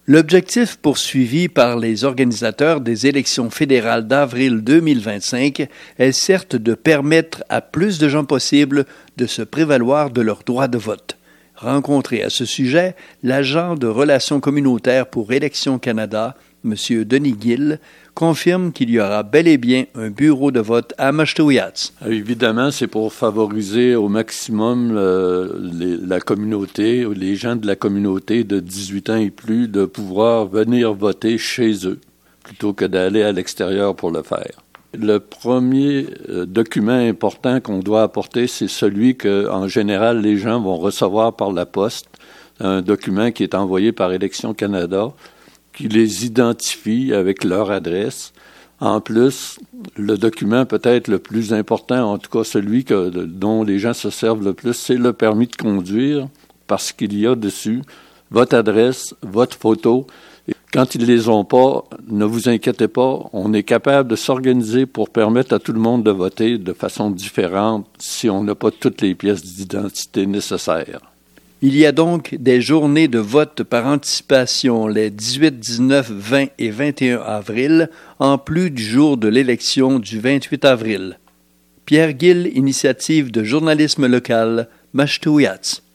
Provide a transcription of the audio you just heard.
L'objectif poursuivi par les organisateurs des élections fédérales d'avril 2025 est certes de permettre à plus de gens possible de se prévaloir de leur droit de vote. Rencontré à ce sujet, l'agent de relations communautaires pour Élections Canada, M. Denis Gill, confirme qu'il y aura bel et bien un bureau de vote à Mashteuiatz. Évidemment, c'est pour favoriser au maximum la communauté, les gens de la communauté de 18 ans et plus, de pouvoir venir voter chez eux, plutôt que d'aller à l'extérieur pour le faire. Le premier document important qu'on doit apporter, c'est celui que, en général, les gens vont recevoir par la poste, un document qui est envoyé par Élections Canada, qui les identifie avec leur adresse. En plus, le document peut-être le plus important, en tout cas celui dont les gens se servent le plus, c'est le permis de conduire, parce qu'il y a dessus votre adresse, votre photo. Et quand ils ne les ont pas, ne vous inquiétez pas, on est capable de s'organiser pour permettre à tout le monde de voter de façon différente si on n'a pas toutes les pièces d'identité nécessaires. Il y a donc des journées de vote par anticipation les 18, 19, 20 et 21 avril, en plus du jour de l'élection du 28 avril. Pierre Gill, Initiative de journalisme local, Mashteuiatz.